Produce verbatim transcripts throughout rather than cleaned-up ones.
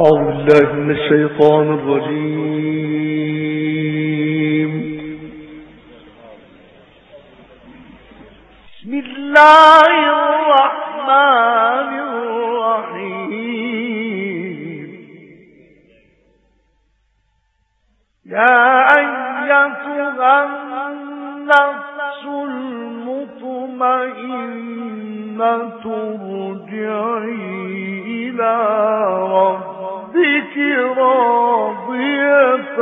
أعوذ بالله من الشيطان الرجيم. بسم الله الرحمن الرحيم. يا أيتها النفس المطمئنة ارجعي إلى ربك راضية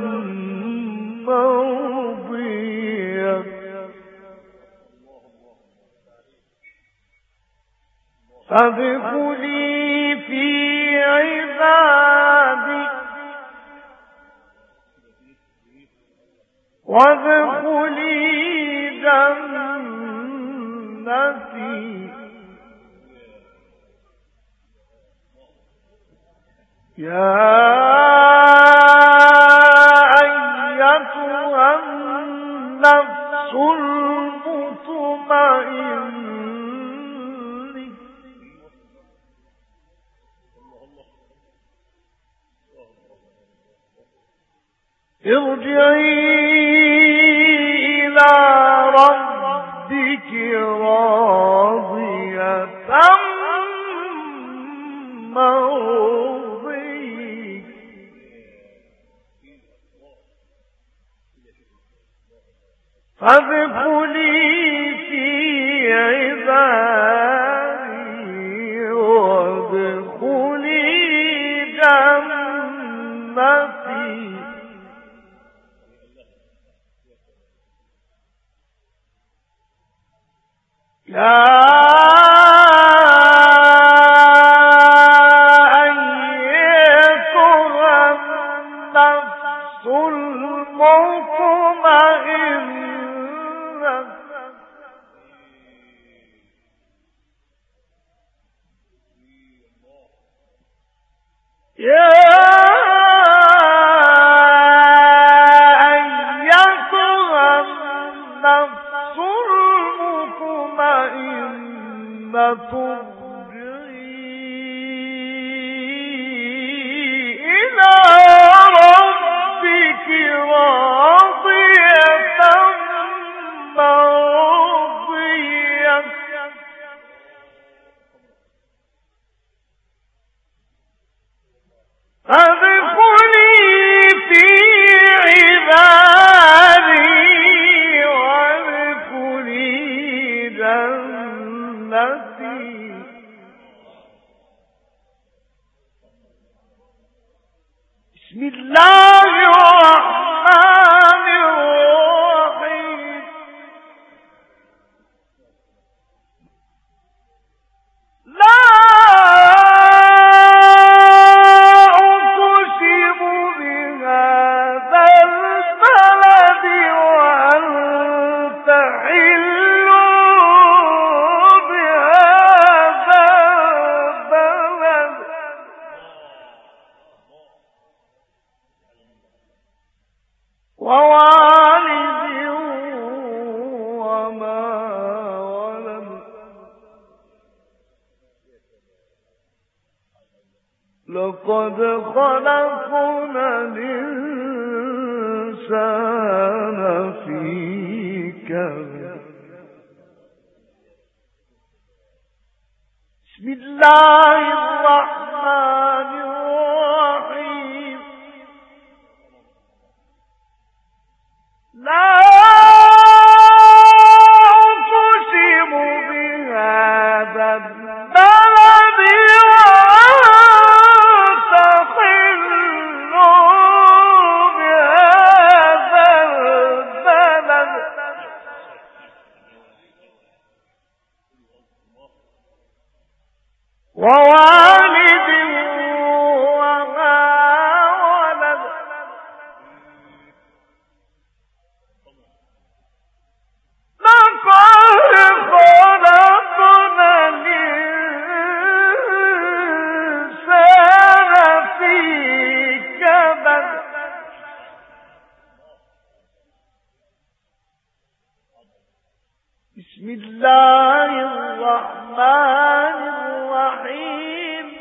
مرضية فادخلي في عبادي وادخلي جنتي. يا أيتها النفس المطمئنة ارجعي إلى ربك راضية مرضية فادخلي في عبادي وادخلي جنتي. يا أيتها النفس المطمئنة يا أيتها النفس المطمئنة ارجعي إلى ربك راضية مرضية فادخلي في عبادي وادخلي جنتي. بسم الله الرحمن الرحيم. لا أقسم بهذا البلد وأنت حل بهذا البلد ووالد وما ولد لقد خلقنا الإنسان في كبد. بسم الله الرحمن الرحيم. لا أقسم بهذا البلد وأنت حل بهذا البلد ووالد وما ولد بسم الله الرحمن الرحيم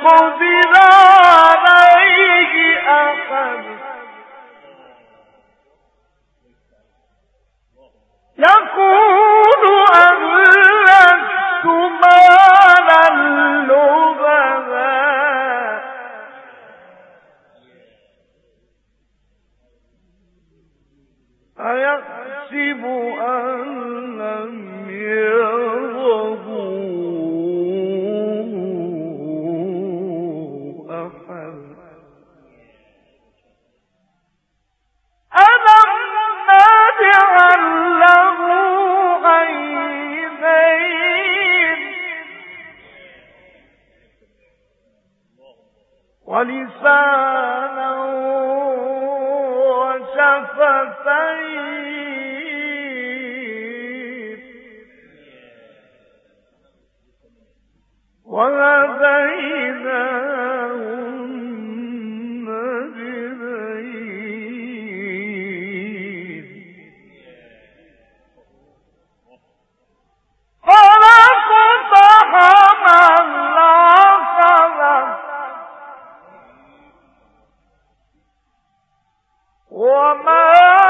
يقدر عليه أحد يقول أهلكت مالا لبدا أيحسب أن لم يره أحد ألم نجعل له عينين ولسانا وشفتين وهديناه النجدين فلاقتحم العقبة وما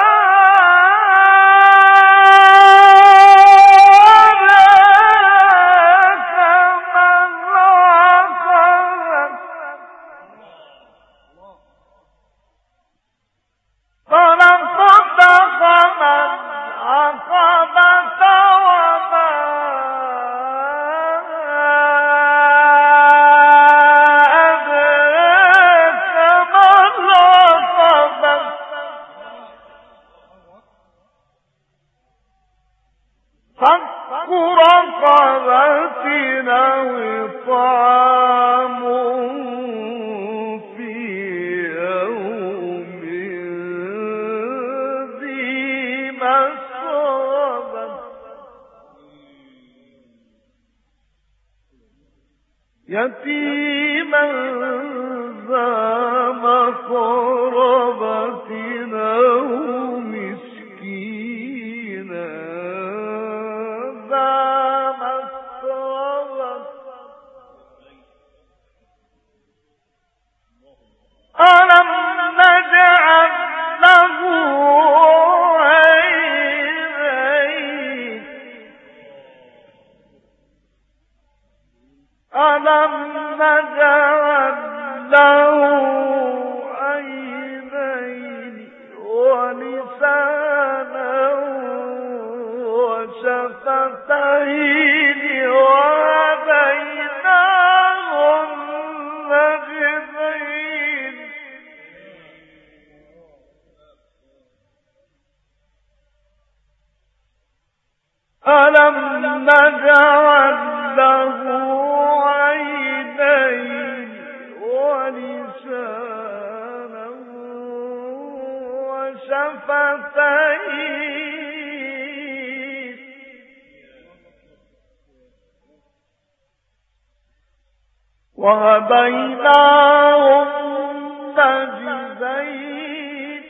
يتيما ذا مقربة أو مسكينا ذا مسربة ألم نجعل له عينين ألم نجعل له عينين ولسانا وشفتين وهديناه النجدين ألم نجعل له عينين ولسانا وشفتين وهديناه النجدين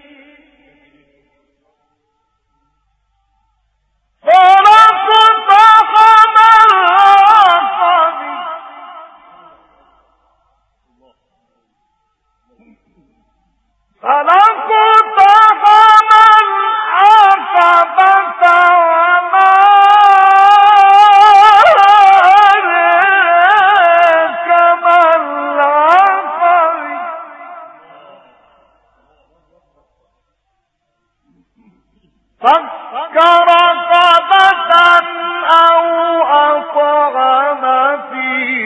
فلاقتحم العقبة فلاقتحم العقبة وما أدراك ما العقبة فك رقبة أو أطعم في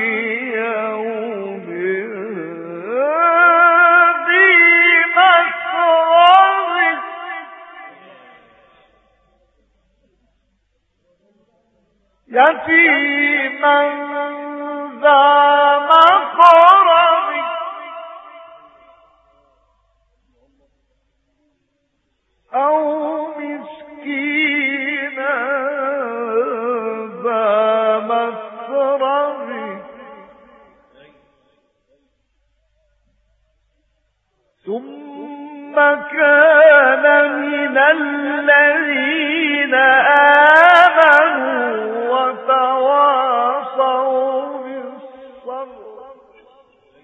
يوم ذي مسغبة يتيما ذا مقربة أو مسكينا ذا مسربة ثم كان من الذين آمنوا وتواصوا بالصبر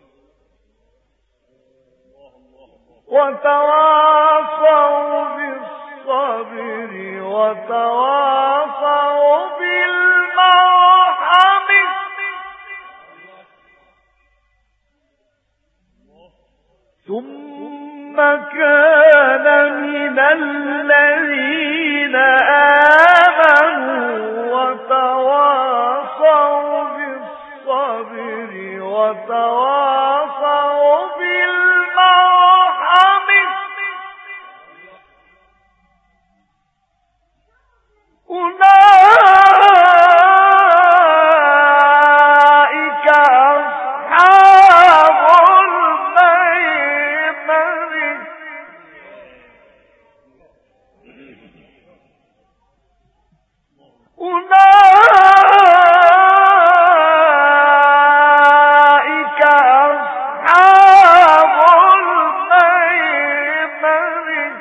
وتواصوا بالصبر وتواصوا بالمرحم ثم كان من الذين آمنوا وتواصوا بالصبر وتواصوا بالمرحم أولئك أصحاب الميمنة أولئك أصحاب الميمنة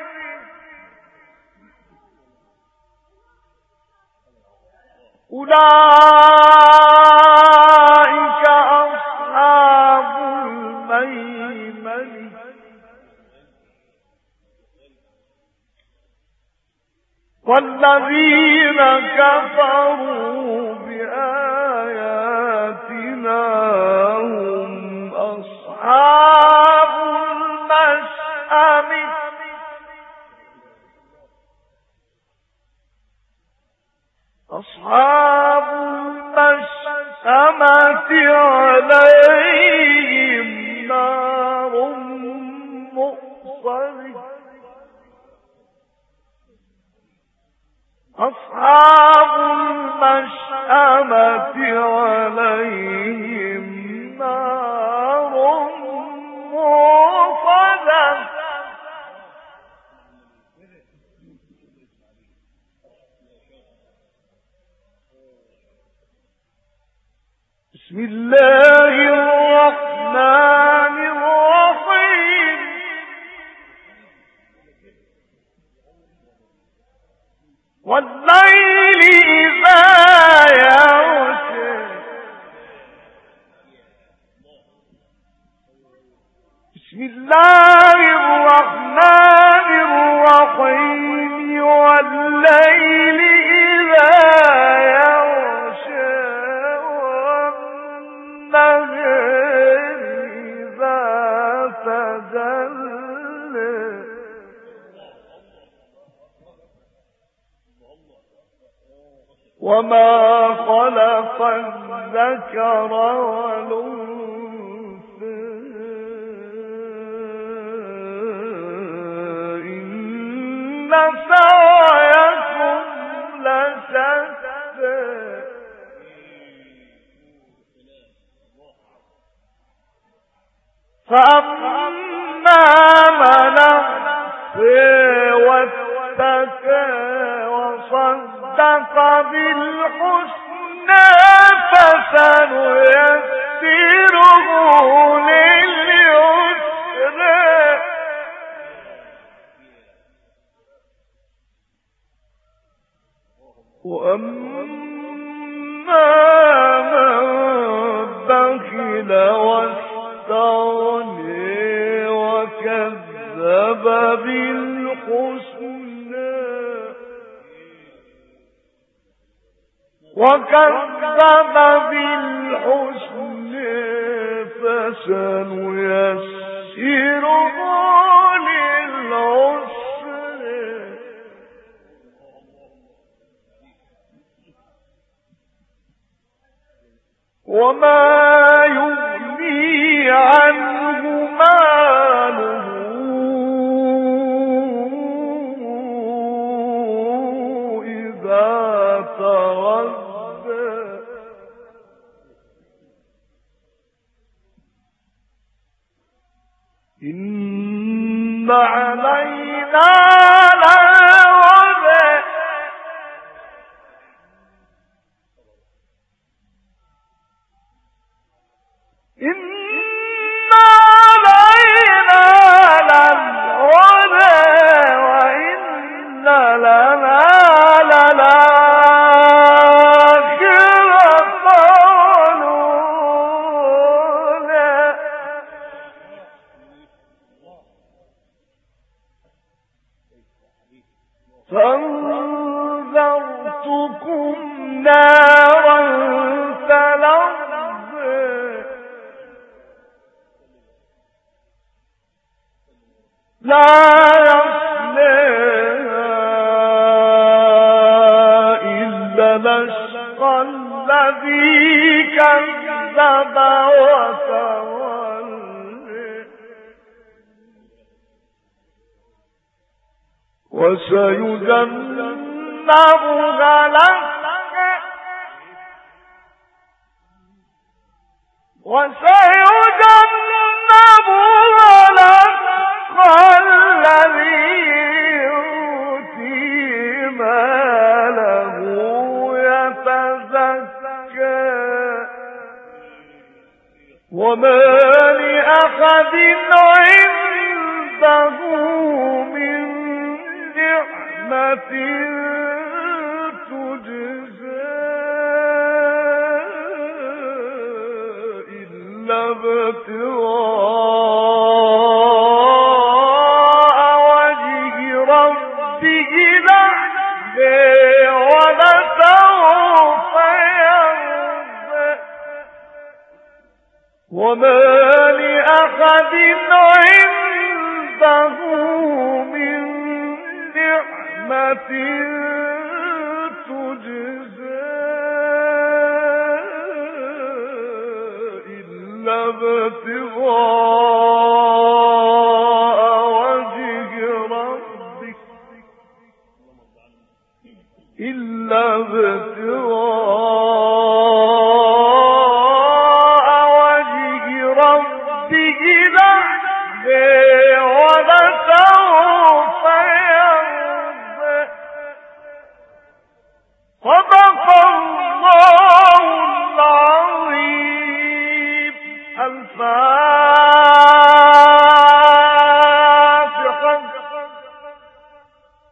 أولئك أصحاب الميمنة والذين كفروا بآياتنا هم أصحاب المشأمة أصحاب المشأمة عليهم نار مؤصدة أصحاب المشأمة عليهم نار مؤصدة بسم الله الرحمن الرحيم والليل إذا يغشى بسم الله الرحمن الرحيم والليل إذا يغشى والنهار إذا تجلى وما خلق الذكر والأنثى إن سعيكم لشتى فأما من أعطى واتقى وصدق بالحسنى فسنيسره لليسرى وأما من بخل واستغنى وكذب بالحسنى وكذب بالحسنى فسنيسره للعسرى وما يغني عنه ماله إذا تردى إن علينا للهدى إن علينا للهدى وإن لنا للآخرة والأولى ربكم نارا تلظى لا يصليها إلا الأشقى الذي كذب وتولى وسيجنبها الأتقى وسيجنبها الأتقى الذي يؤتي ماله يتزكى وما لأحد عنده من نعمة تجزى إلا ابتغاء وجه ربه الأعلى ولسوف يرضى وما لأحد عنده من نعمة تجزى إلا ابتغاء وجه ربك إلا ابتغاء وجه ربك الأعلى